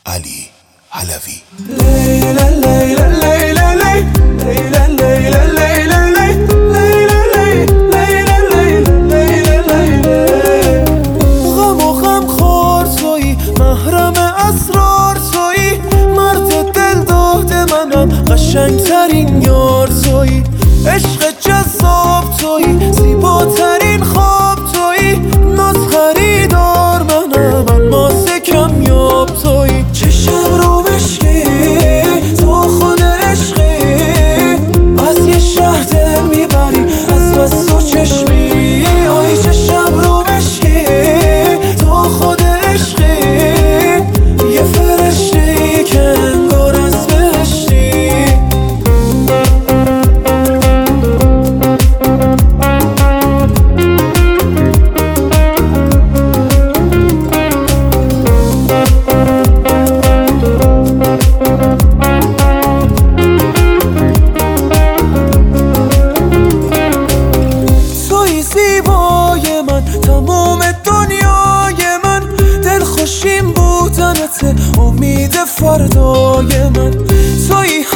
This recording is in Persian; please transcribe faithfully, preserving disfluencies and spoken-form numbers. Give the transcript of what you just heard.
علی حلوی. لیلا لیلا لیلا لیلا لیلا لیلا لیلا غم و غم خور تویی، محرم اسرار تویی، مرد دل داده منم، قشنگترین یار تویی، عشق جذاب تویی، زیباترین خواب تویی، ناز خریدار منم، الماس کمیاب تویی، چشم رو بشکی تو خود عشقی، از یه شهر دل میبری از بس تو چشمی، آی چشم رو بشکی تو خود عشقی، یه فرشته‌ای که انگار از بهشتی. زیبای من تمام دنیای من، دل خوشیم بودنت امید فردای من، تویی